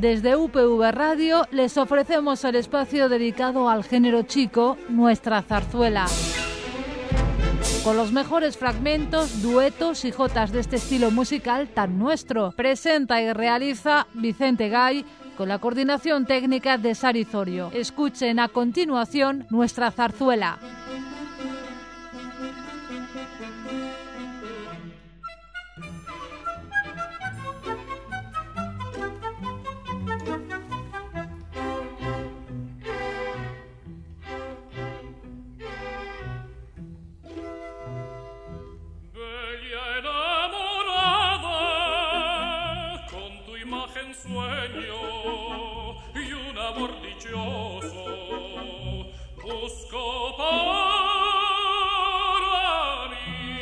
Desde UPV Radio les ofrecemos el espacio dedicado al género chico, Nuestra Zarzuela. Con los mejores fragmentos, duetos y jotas de este estilo musical tan nuestro. Presenta y realiza Vicente Gay, con la coordinación técnica de Sari Zorio. Escuchen a continuación Nuestra Zarzuela. Sueño y un amor dichoso busco para mí,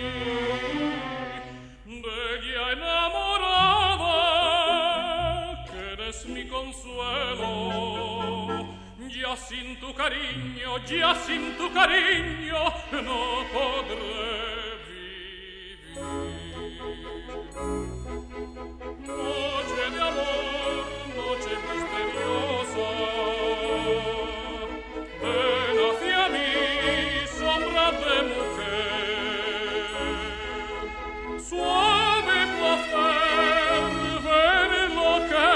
bella enamorada, que eres mi consuelo. Ya sin tu cariño no podré vivir. Noche de amor, noche misteriosa, ven hacia mí, sombra de mujer. Suave placer ver lo que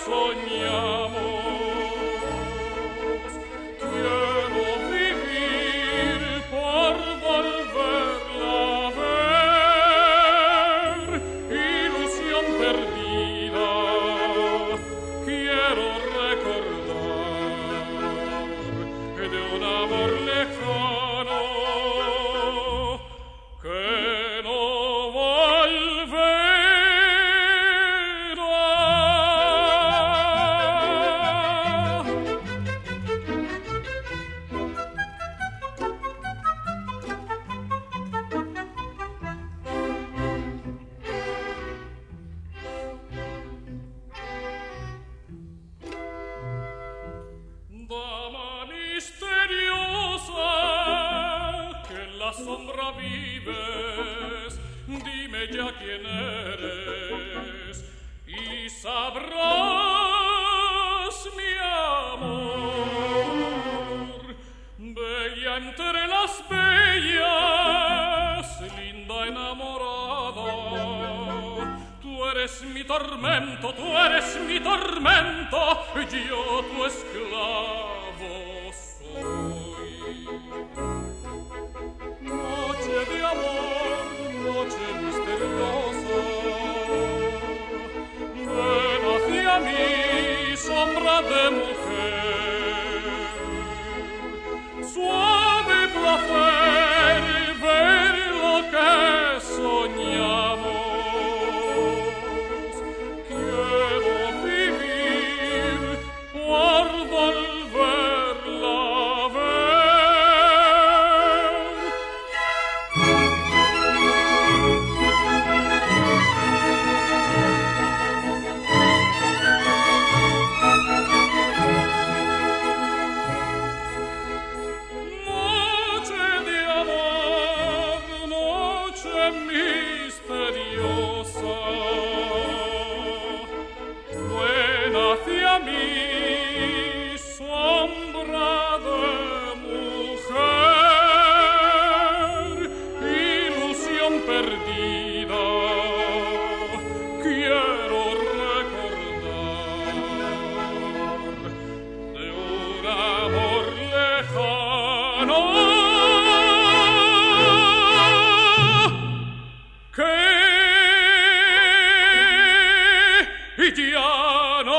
soñamos. Quiero vivir por volverla a ver, ilusión perdida. Quiero recordar de un amor lejano que no volverá. Dama misteriosa, que en la sombra vives, dime ya quién eres y sabrás mi amor. Bella entre las bellas, linda enamorada, tú eres mi tormento, yo tu esclavo soy. Noche de amor, noche misteriosa, ven hacia mí, sombra de mujer. Suave placer ver lo que soñamos. Por volverla a ver. Noche de amor, noche misteriosa, ven hacia mí, sombra de mujer, ilusión perdida. Quiero recordar de un amor lejano que ya no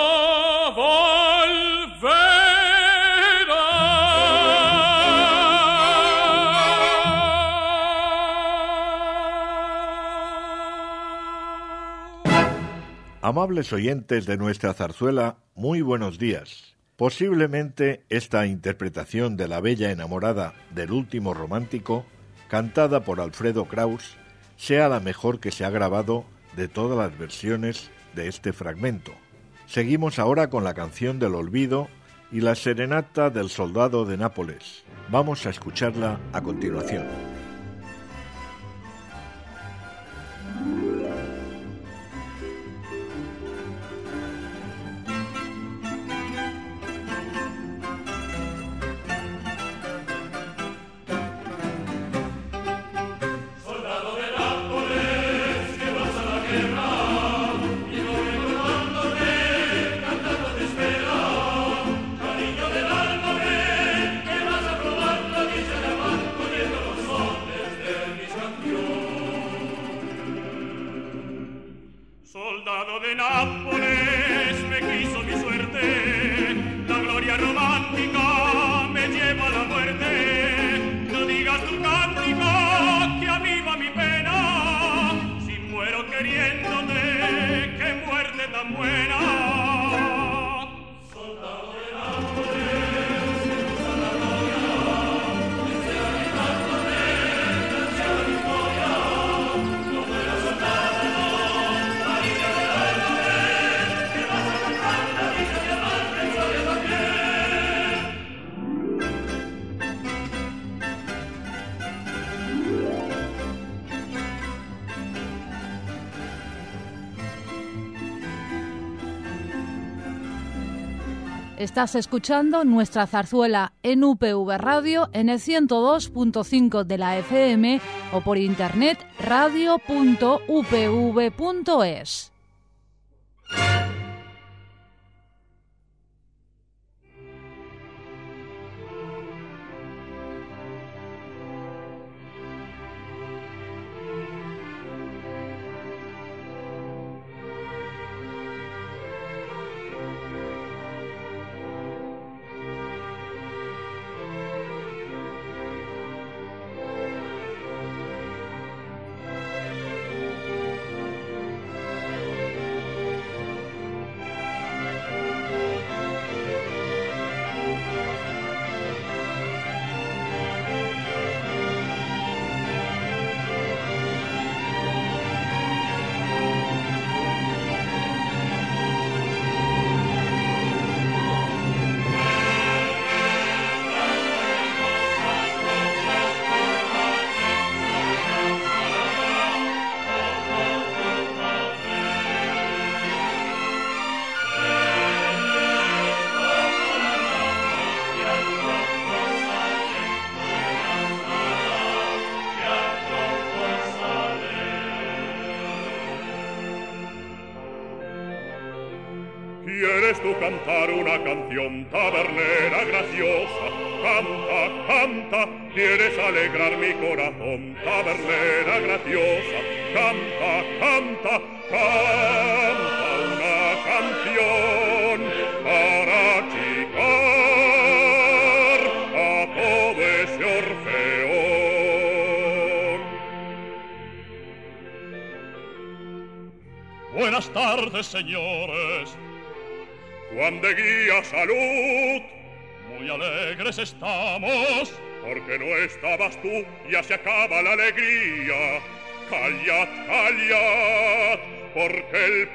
Amables oyentes de nuestra zarzuela, muy buenos días. Posiblemente esta interpretación de La bella enamorada del último romántico, cantada por Alfredo Kraus, sea la mejor que se ha grabado de todas las versiones de este fragmento. Seguimos ahora con la canción del olvido y la serenata del soldado de Nápoles. Vamos a escucharla a continuación. romántica me lleva a la muerte. No digas tu cántica que aviva mi pena. Si muero queriéndote, qué muerte tan buena. Estás escuchando nuestra zarzuela en UPV Radio en el 102.5 de la FM o por internet radio.upv.es. ¿Quieres tú cantar una canción tabernera graciosa? Canta, canta, ¿quieres alegrar mi corazón? Tabernera graciosa, canta, canta, canta una canción para achicar a todo ese orfeón. Buenas tardes, señores. Juan de Guía, salud. Muy alegres estamos, porque no estabas tú, ya se acaba la alegría. Callad, callad, porque el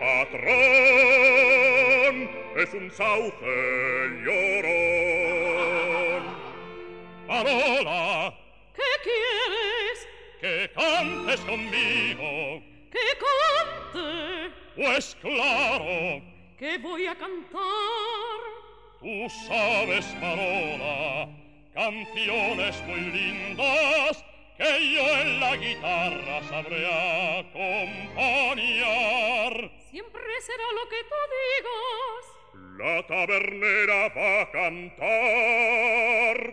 patrón es un sauce llorón. Parola. ¿Qué quieres? Que cantes conmigo. Que cante. Pues claro. ¿Qué voy a cantar? Tú sabes, Parola, canciones muy lindas que yo en la guitarra sabré acompañar. Siempre será lo que tú digas. La tabernera va a cantar.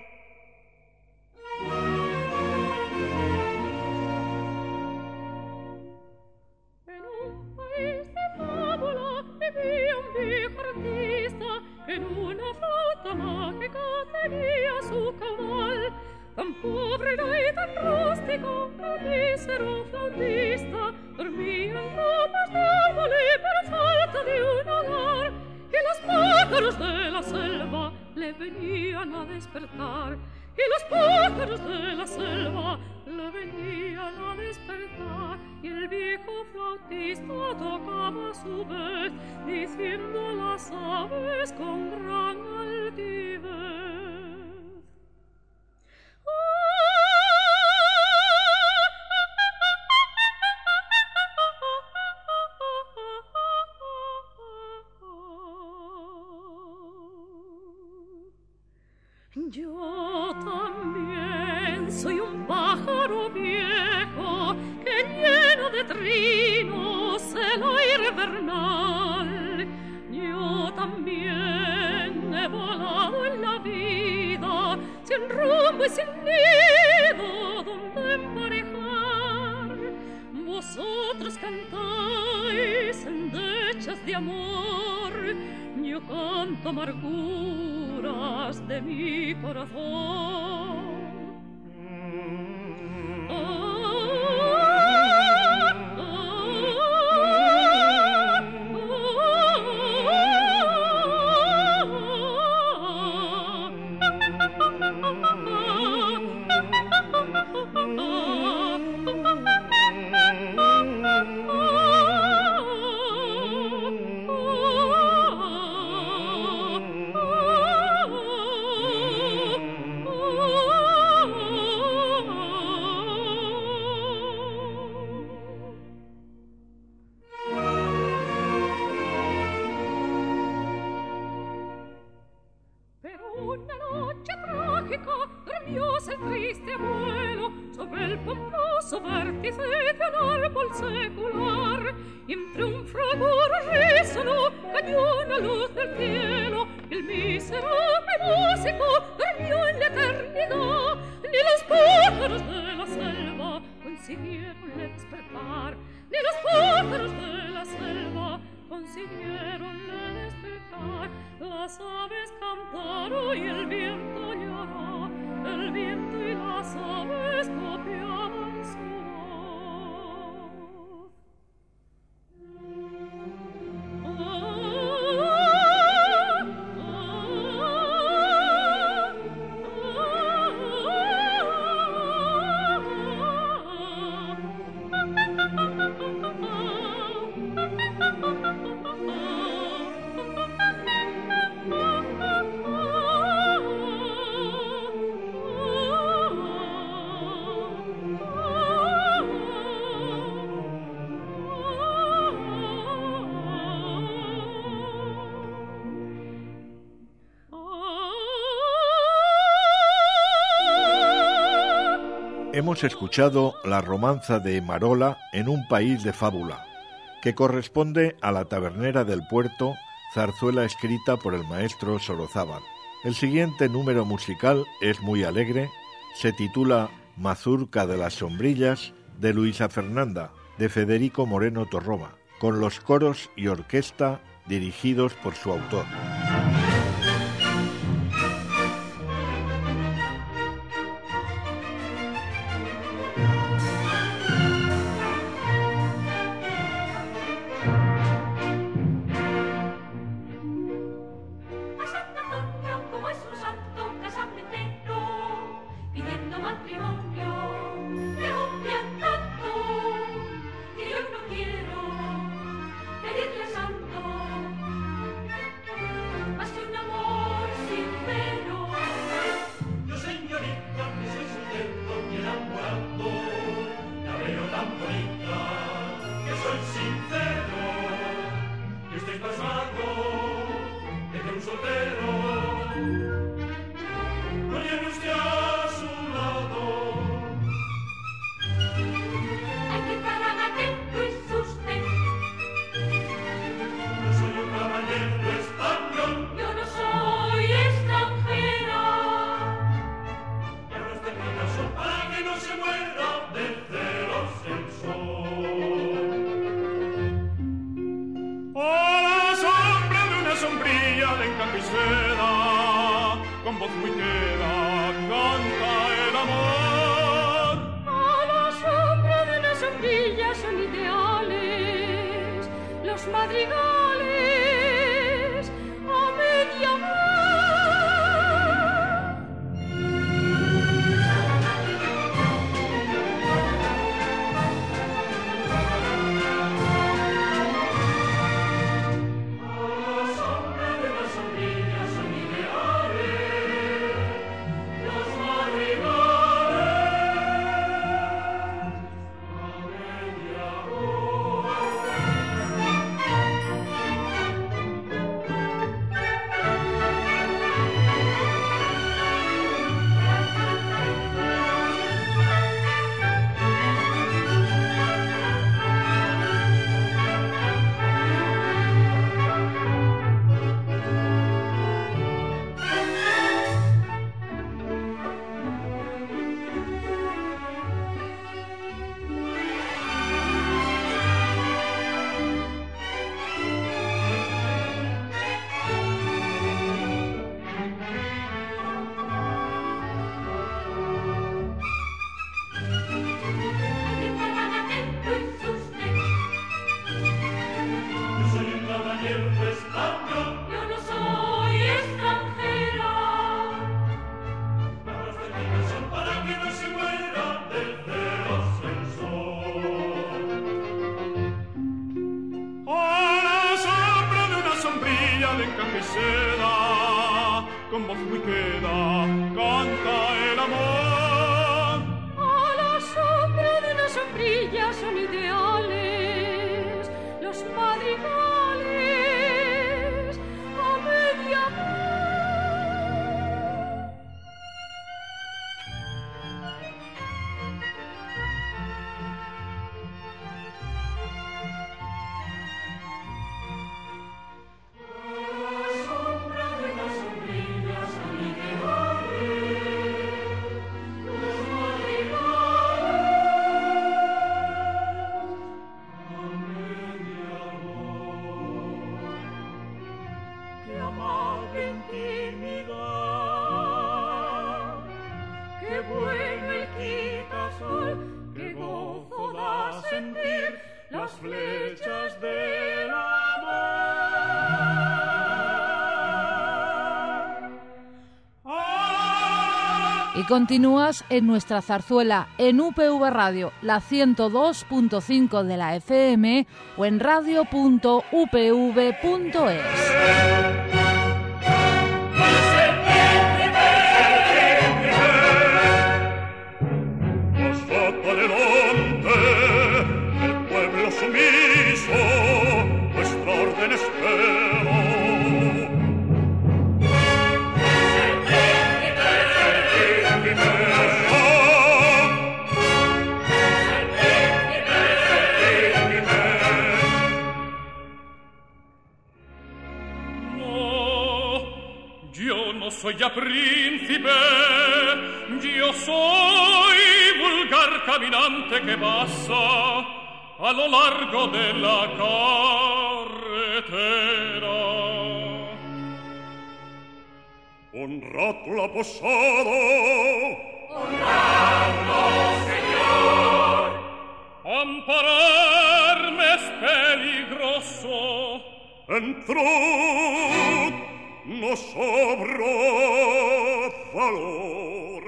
En un país de fábula vivía un viejo artista que en una flauta mágica tenía su caudal. Tan pobre era y tan rústico, el mísero flautista dormía en copas de árbol por falta de un hogar, y los pájaros de la selva le venían a despertar, y los pájaros de la selva le venían a despertar, y el viejo flautista tocaba a su vez, diciendo a las aves con gran altivez. Yo también soy un pájaro viejo que lleno de trinos el aire vernal. Yo también he volado en la vida sin rumbo y sin nido donde emparejar. Vosotros cantáis endechas de amor, yo canto amarguras de mi corazón. Las aves cantaron y el viento lloró, el viento y las aves copiaban su Hemos escuchado la romanza de Marola en un país de fábula, que corresponde a La tabernera del puerto, zarzuela escrita por el maestro Sorozábal. El siguiente número musical es muy alegre, se titula Mazurca de las sombrillas, de Luisa Fernanda, de Federico Moreno Torroba, con los coros y orquesta dirigidos por su autor. Con voz muy queda canta el amor. A la sombra de las sombrillas son ideales los madrigales a media voz. A la sombra de las sombrillas son ideales con voz muy queda canta el amor. A la sombra de las sombrillas son ideales los madrigales a media mar. Las flechas del amor. Y continúas en nuestra zarzuela en UPV Radio, la 102.5 de la FM o en radio.upv.es. Sumiso, vuestra orden espero. No, yo no soy ya príncipe, yo soy vulgar caminante que pasa a lo largo de la carretera. Honrad la posada. Honradlo, señor. Ampararme es peligroso. Entrad, no sobra valor.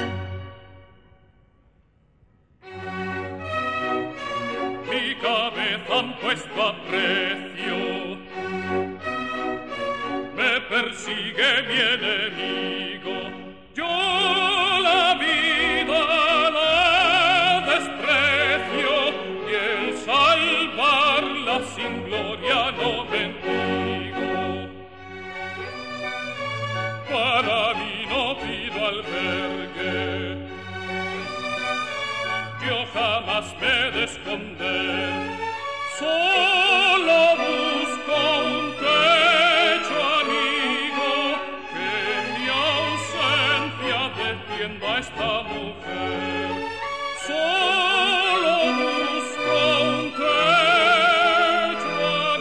Mi cabeza han puesto a precio, me persigue mi enemigo, yo la vida la desprecio y el salvarla sin gloria no bendigo. Para mí no pido albergue, yo jamás me he de esconder, solo busco un techo amigo que en mi ausencia defienda a esta mujer. Solo busco un techo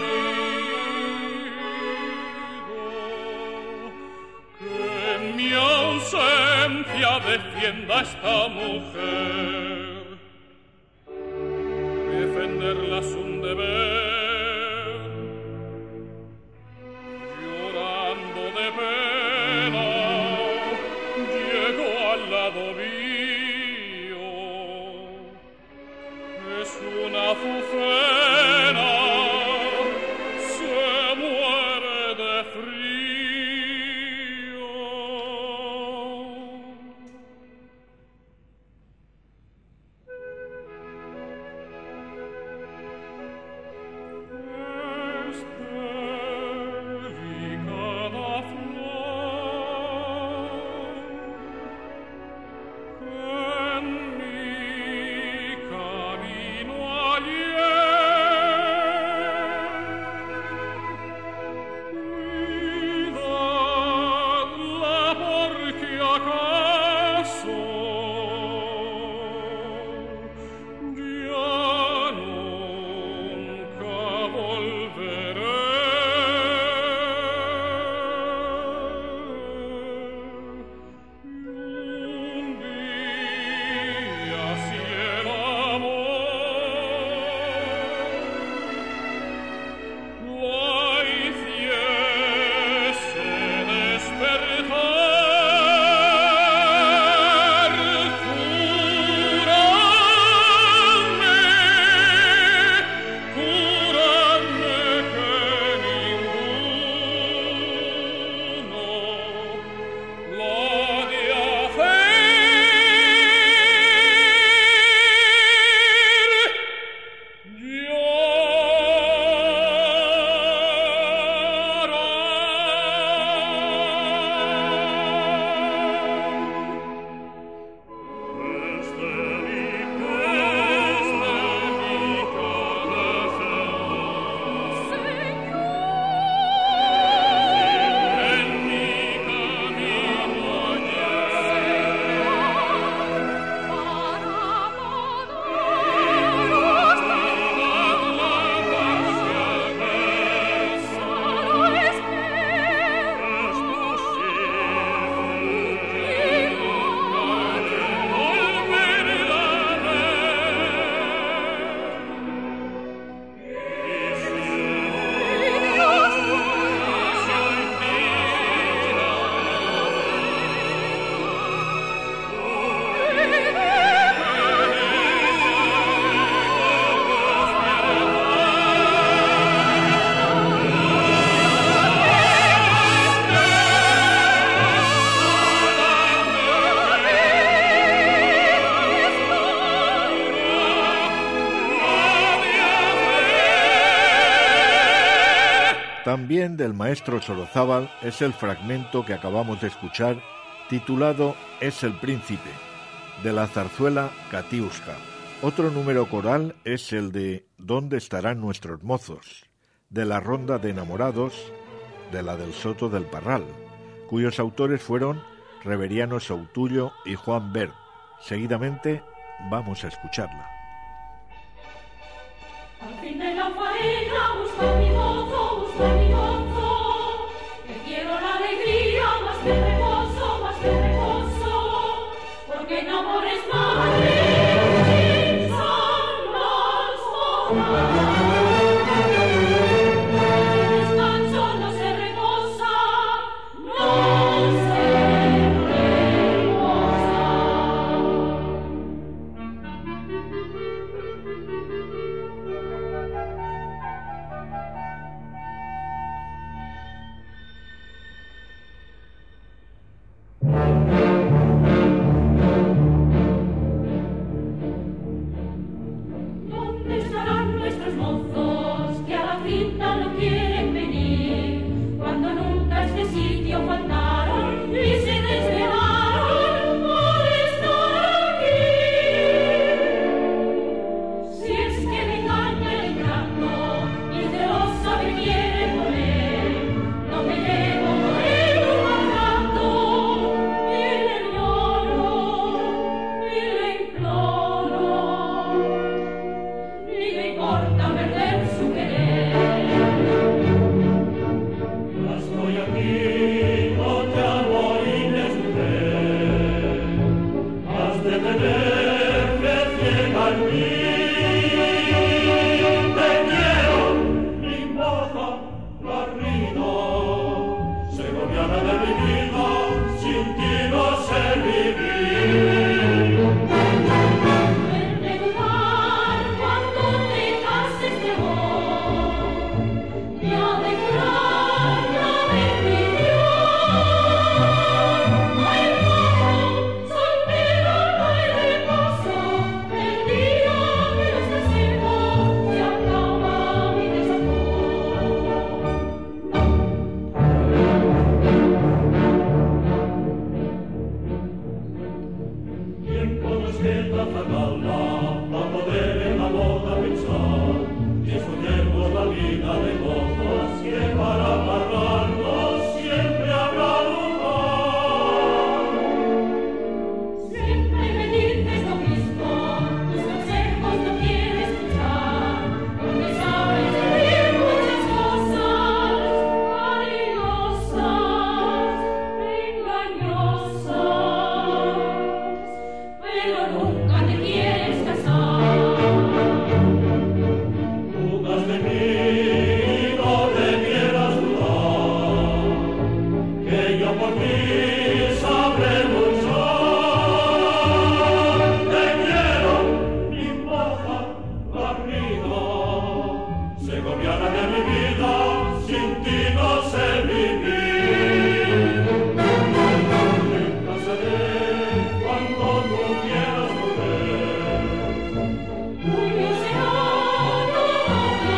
amigo que en mi ausencia defienda a esta mujer. Defenderla es un deber, llorando de pena, llego al lado mío, es una azucena, se muere de frío. También del maestro Sorozábal es el fragmento que acabamos de escuchar, titulado Es el príncipe, de la zarzuela Katiuska. Otro número coral es el de ¿Dónde estarán nuestros mozos?, de la Ronda de Enamorados, de la del Soto del Parral, cuyos autores fueron Reveriano Soutullo y Juan Bert. Seguidamente vamos a escucharla. Al fin de la faena busco mi mozo, que quiero la alegría más que reposo, porque en amores madres son las modas. Descanso no se reposa, no se reposa. ¿Dónde estarán nuestros mozos que a la finta no quieren venir? Cuando nunca este sitio faltaron y se desvelaron por estar aquí. Si es que me engaña el encanto y celosa me quiere poner, no me llevo por él un rato, ni le lloro, ni le imploro, ni me importa perder su querer. Estoy aquí, no te amo y mujer, has de tener fe ciega en mí. Te quiero, mi moza, Garrido, segoviana de mi vida, sin ti no sé vivir. Verte jugar cuando te cases de amor, me ha de curar la bendición. Ay, mozo, soltero no hay reposo, el día que los casemos se acaba mi desamor. Tiempo nos queda fatalna para poder en la boda pensar, disfrutemos la vida de gozos que para amargarnos siempre habrá lugar. Siempre me dices lo mismo, tus consejos no quiero escuchar, porque sabes decir muchas cosas maravillosas, engañosas, pero nunca te quieres casar. Dudas de mí, no debieras dudar, que yo por ti sabré luchar. Te quiero, mi moza, Garrido, segoviana de mi vida, sin ti no sé vivir. Me casaré cuando tú quieras volver. Tuyo será todo mi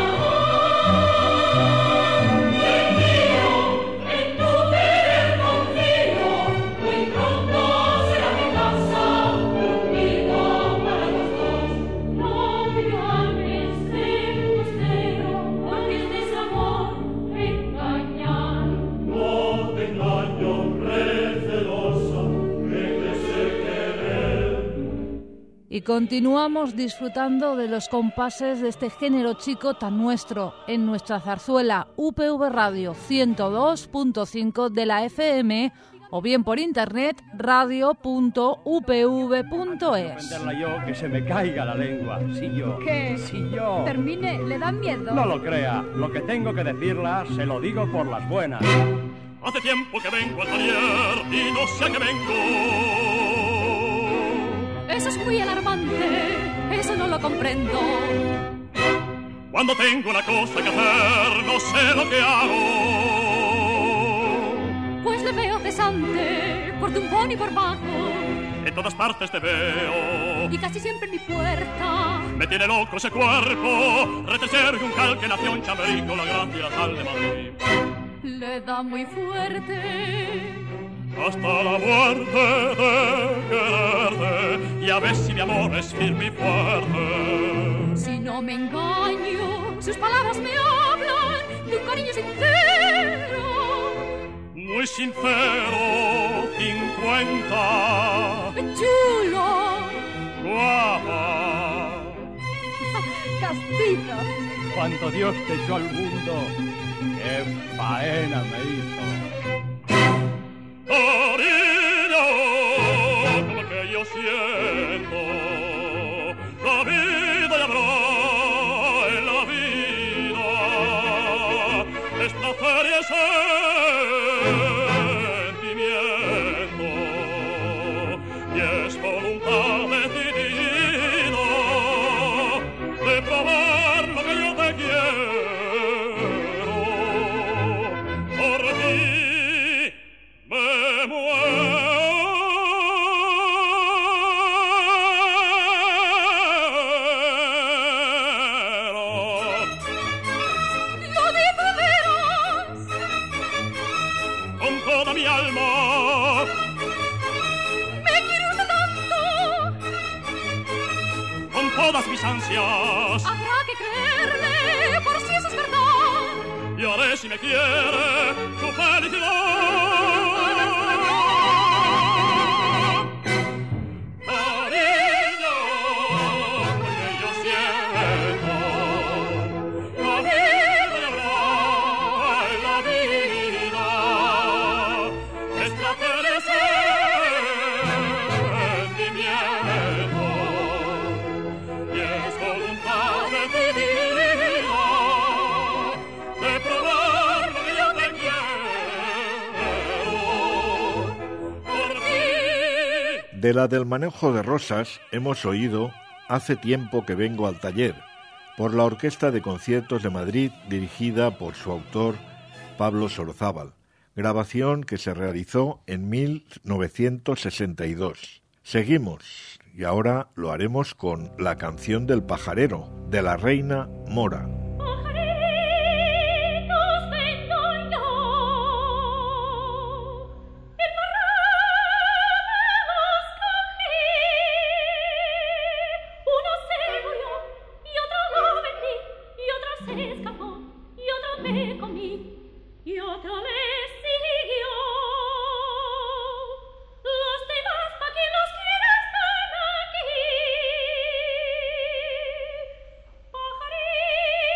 amor, el mío, en tu querer confío, muy pronto será mi casa, conmigo para los dos. No me llames de embustero, porque es desamor engañar. No te engaño, recelosa, que te sé querer. Y continuamos disfrutando de los compases de este género chico tan nuestro en nuestra zarzuela UPV Radio 102.5 de la FM o bien por internet radio.upv.es. Aprenderla yo, que se me caiga la lengua. Si yo. ¿Qué? Si yo. Termine, ¿le dan miedo? No lo crea. Lo que tengo que decirla, se lo digo por las buenas. Hace tiempo que vengo al taller y no sé a qué vengo. Eso es muy alarmante, eso no lo comprendo. Cuando tengo una cosa que hacer, no sé lo que hago. Pues le veo cesante, por tumbón y por bajo. en todas partes te veo. Y casi siempre en mi puerta Me tiene loco ese cuerpo, retecer un calque nació en Chamberí con la gracia y la sal de Madrid. le da muy fuerte. Hasta la muerte de quererte, y a ver si mi amor es firme y fuerte. Si no me engaño, sus palabras me hablan de un cariño sincero. Muy sincero, 50. Chulo, Guapa. castizo. Cuando Dios te echó al mundo, qué faena me hizo. Cariño, como que yo siento, la vida y habrá en la vida, es placer y es sentimiento, y es voluntad decidida de probar lo que yo te quiero. Por ti me muero. Lo digo veras, Con toda mi alma, me quiere usted tanto. con todas mis ansias, Habrá que creerle por si eso es verdad. y haré si me quiere su felicidad. Cariño, porque yo siento, la vida y habrá en la vida, es placer y sentimiento, y es voluntad decidida de probar lo que yo te quiero. Por ti. De la del manejo de rosas hemos oído Hace tiempo que vengo al taller, por la Orquesta de Conciertos de Madrid, dirigida por su autor Pablo Sorozábal, grabación que se realizó en 1962. Seguimos, y ahora lo haremos con La canción del pajarero, de la Reina Mora. Pajaritos vengo yo, en la rama los cogí. Uno se murió, y otro lo vendí, y otro se escapó, y otro me comí, y otro le siguió. Los demás, pa' quien los quiera, están aquí. Pajarito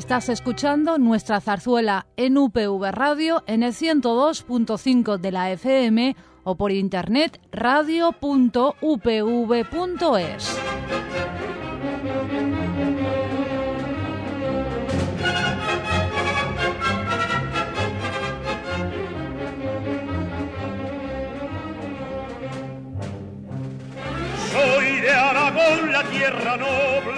Estás escuchando nuestra zarzuela en UPV Radio en el 102.5 de la FM o por internet radio.upv.es. Soy de Aragón, la tierra noble,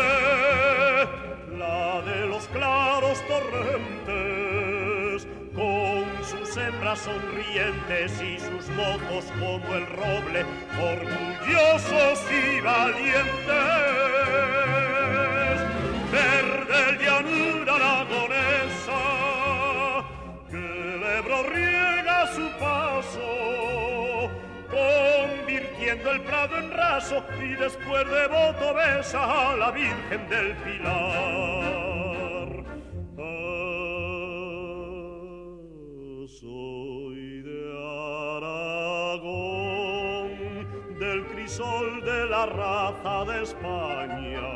la de los claros torrentes, con sus hembras sonrientes y sus mozos como el roble, orgullosos y valientes. Verde llanura aragonesa, que el Ebro riega su paso, convirtiendo el prado en raso, y después de voto besa a la Virgen del Pilar. Soy de Aragón, del crisol de la raza de España,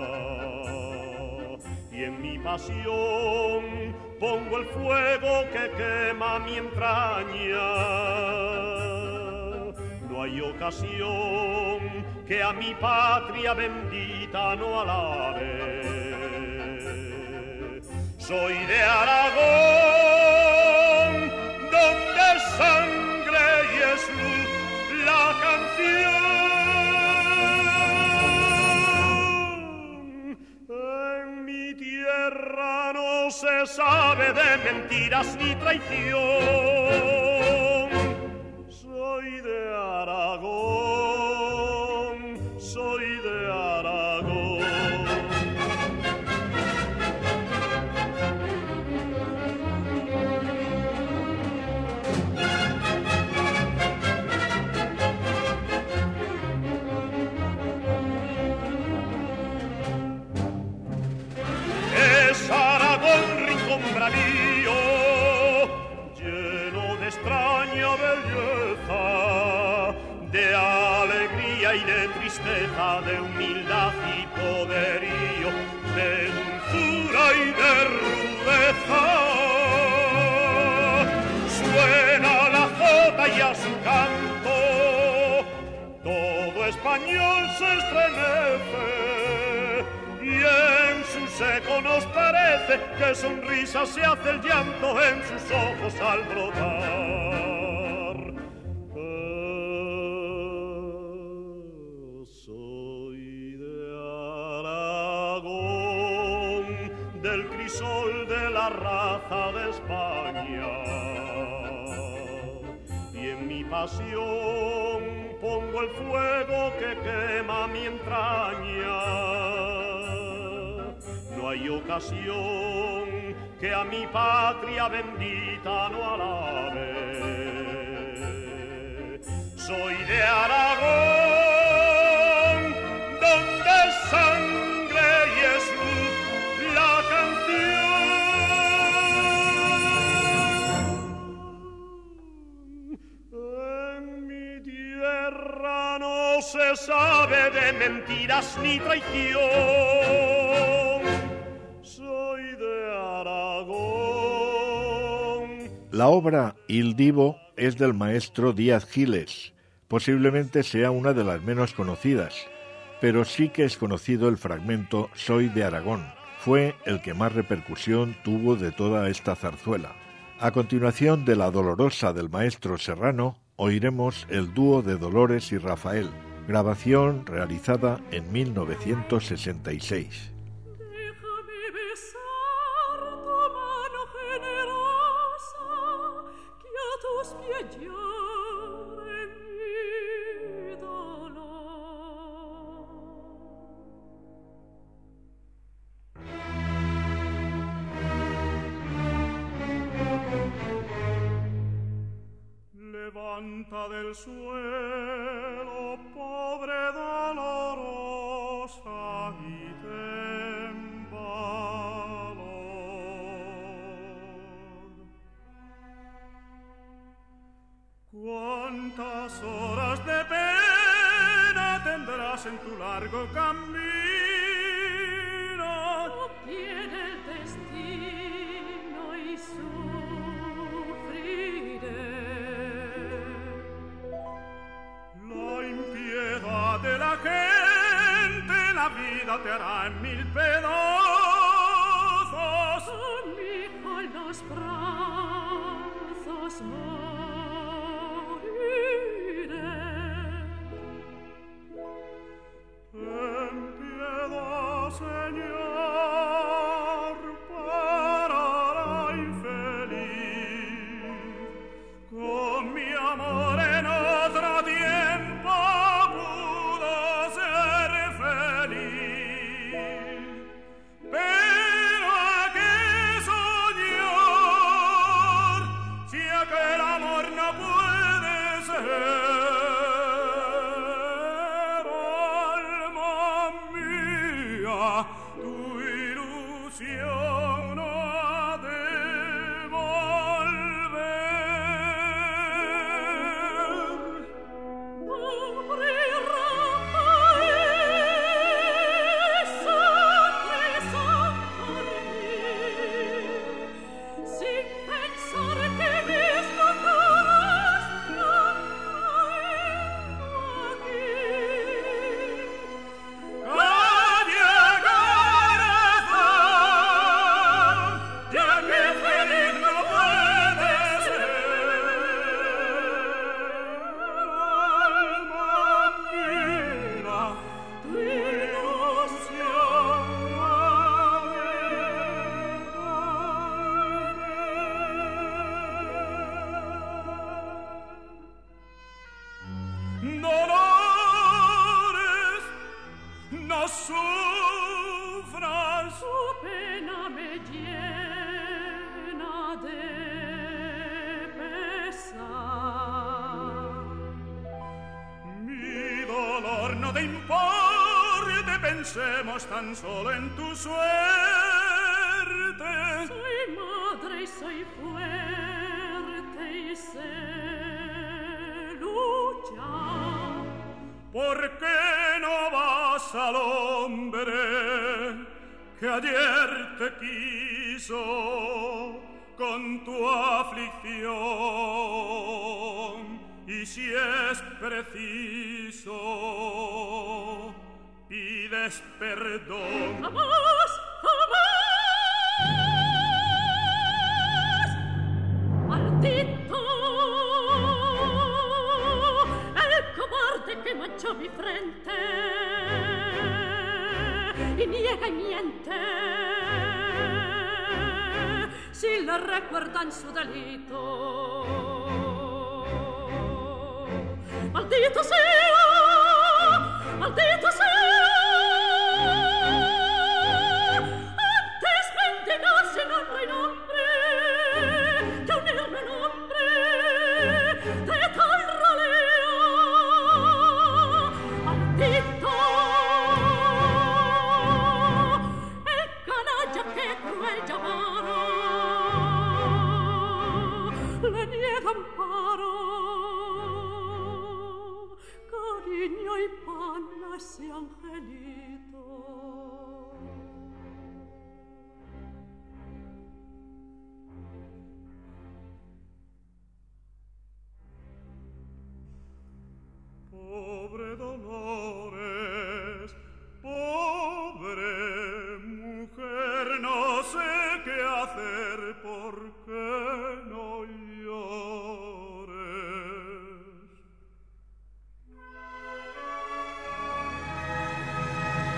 y en mi pasión pongo el fuego que quema mi entraña. No hay ocasión que a mi patria bendita no alabe. Soy de Aragón, donde sangre y es luz la canción. En mi tierra no se sabe de mentiras ni traición. Soy de Aragón, soy de Aragón. Es Aragón, rincón bravío, lleno de extraña belleza, de alegría y de tristeza, de humildad y poderío, de dulzura y de rudeza. Suena la jota y a su canto todo español se estremece, y en su seco nos parece que sonrisa se hace el llanto en sus ojos al brotar. Soy de Aragón, del crisol de la raza de España, y en mi pasión pongo el fuego que quema mi entraña. No hay ocasión que a mi patria bendita no alabe. Soy de Aragón, donde sangre y es luz la canción. En mi tierra no se sabe de mentiras ni traición. Soy de Aragón. La obra Il Divo es del maestro Díaz Giles. Posiblemente sea una de las menos conocidas, pero sí que es conocido el fragmento Soy de Aragón. Fue el que más repercusión tuvo de toda esta zarzuela. A continuación de La Dolorosa del maestro Serrano, oiremos el dúo de Dolores y Rafael, grabación realizada en 1966. Levanta del suelo, pobre dolorosa, y ten valor. ¿Cuántas horas de pena tendrás en tu largo camino? No tiene el destino vida te hará en mil pedazos. Amigo, en los brazos moriré. Ten piedad, Señor, para la infeliz. Con mi amor en otro tiempo pudo ser feliz. Pero ¿a qué soñar si aquel amor no puede ser? Tu ilusión ha de volver. Pobre Rafael, sorpresa por mí, sin pensar que mis locuras no traigo aquí. Dolores, no sufras. Su pena me llena de pesar. Mi dolor no te importe, pensemos tan solo en tu suerte. Soy madre y soy fuerte y sé luchar. ¿Por qué no vas al hombre que ayer te quiso con tu aflicción? Y si es preciso, pides perdón. ¡Jamás, jamás! ¡Maldito! El cobarde que manchó mi frente y niega y miente. Si le recuerdan su delito, maldito sea, maldito sea. Antes mendigarse nombre y nombre que unirme nombre de tal ralea. Maldito el canalla que cruel llamara le niega amparo. Cariño y pan a ese angelito. Pobre Dolores, pobre mujer, no sé qué hacer, ¿por qué no llores?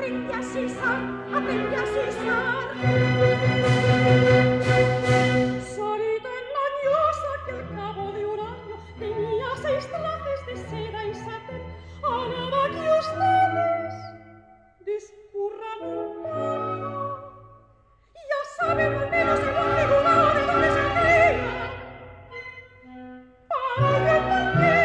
aprendí a sisar, aprendí a sisar. Solita en la diosa que al cabo de un año tenía 6 trajes de seda y satén, a nada que ustedes discurran un poco, ya saben al menos el figurado de dónde se entrega. ¿Para qué, por qué?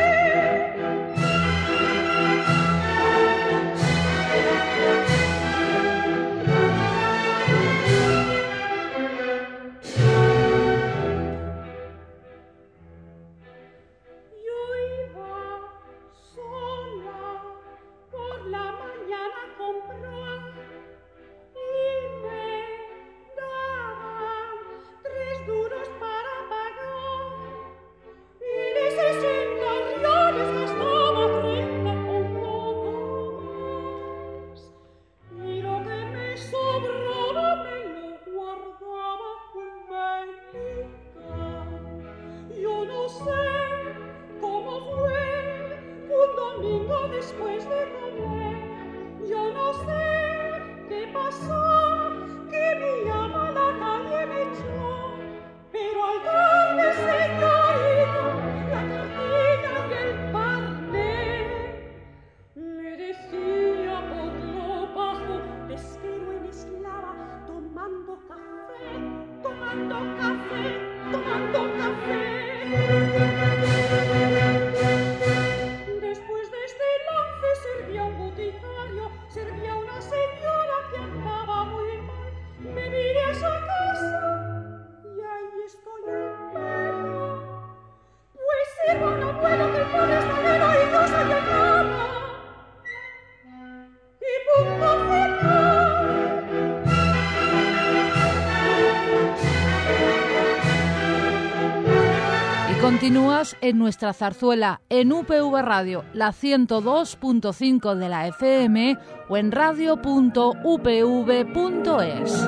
Continúas en nuestra zarzuela en UPV Radio, la 102.5 de la FM o en radio.upv.es.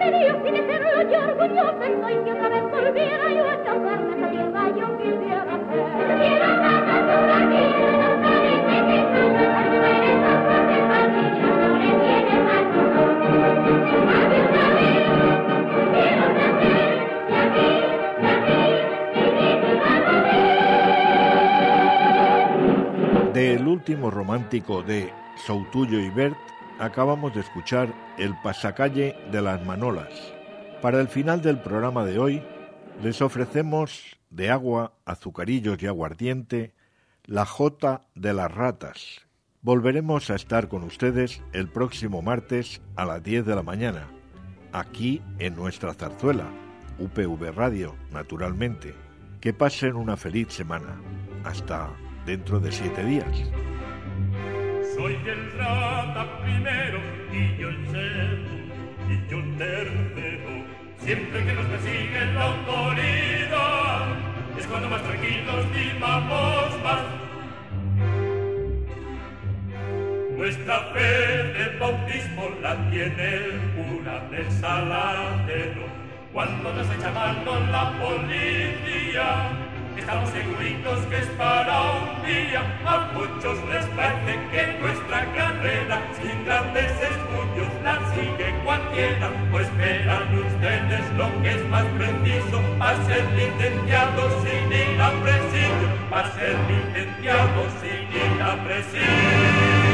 remedio sin hacerlo yo orgullosa estoy que otra vez volviera yo a tocarme esa tierra yo quisiera ser. Quiero tanto tu ratito, no sabes de qué tú me eres tan fuerte familia, no le tienes más dolor. Quiero nacer de aquí, vivir mi amor. Del último romántico de Soutullo y Bert acabamos de escuchar El pasacalle de las Manolas. Para el final del programa de hoy les ofrecemos de agua, azucarillos y aguardiente La Jota de las Ratas. Volveremos a estar con ustedes el próximo martes a las 10 de la mañana, aquí en nuestra zarzuela, UPV Radio, naturalmente. Que pasen una feliz semana. Hasta dentro de 7 días. Soy el rata primero y yo el segundo y yo el tercero. Siempre que nos persigue la autoridad es cuando más tranquilos vivamos más. Nuestra fe de bautismo la tiene el cura del Saladero. Cuando nos echa mano la policía, estamos seguritos que es para un día. A muchos les parece que nuestra carrera sin grandes estudios la sigue cualquiera. Pues verán ustedes lo que es más preciso, a ser licenciado sin ir a presidio, a ser licenciado sin ir a presidio.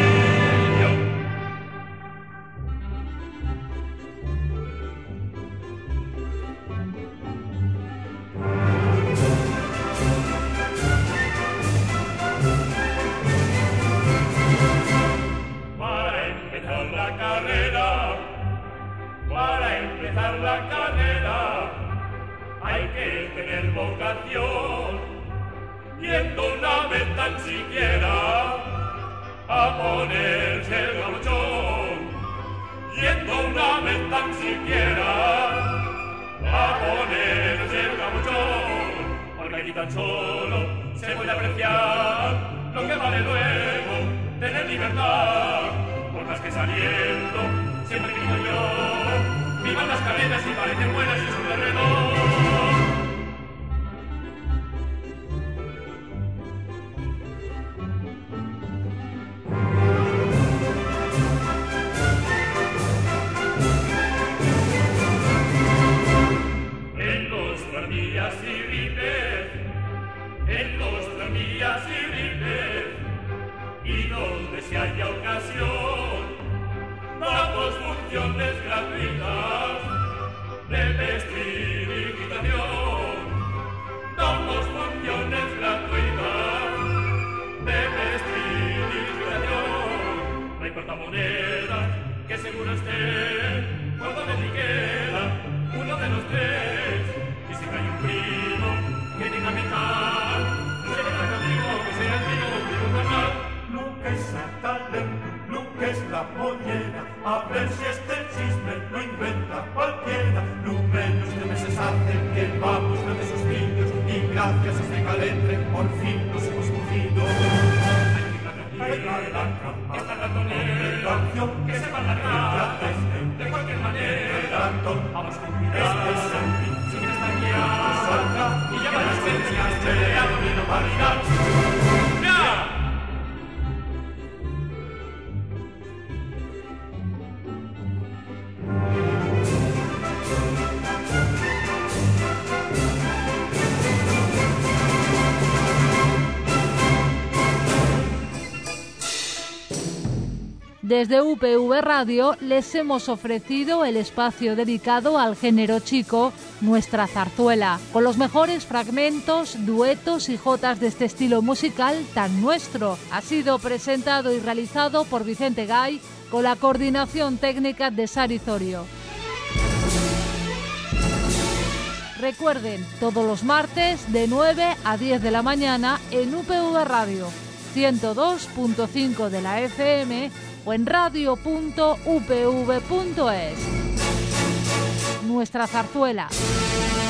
La carrera hay que tener vocación, yendo una vez tan siquiera a ponerse el gauchón, yendo una vez tan siquiera a ponerse el gauchón, porque aquí tan solo se puede apreciar lo que vale luego tener libertad, por más que saliendo siempre digo yo. Vivan las carreras y parecen buenas y son de redor. En los tranvías y ripes, en los tranvías y ripes, y donde se haya ocasión, damos funciones gratuitas de vestidificación. Damos funciones gratuitas de vestidificación. No importa monedas, que seguro esté cuando me queda uno de los tres. Y si hay un primo que tenga mitad, no se queda conmigo, que sea el primo de un canal. Lo que es el talento, lo que es la mollera, a ver si este chisme lo inventa cualquiera. Lo menos de meses hace que vamos de esos vídeos y gracias a este calentre por fin nos hemos cogido. Esta canción que se va a largar de cualquier manera. Vamos con cuidado, si quieres tanquear, salga y llama a las estrellas de abrir para mirar. Desde UPV Radio les hemos ofrecido el espacio dedicado al género chico, Nuestra Zarzuela, con los mejores fragmentos, duetos y jotas de este estilo musical tan nuestro. Ha sido presentado y realizado por Vicente Gay, con la coordinación técnica de Sari Zorio. Recuerden, todos los martes de 9 a 10 de la mañana en UPV Radio, 102.5 de la FM o en radio.upv.es. Nuestra Zarzuela.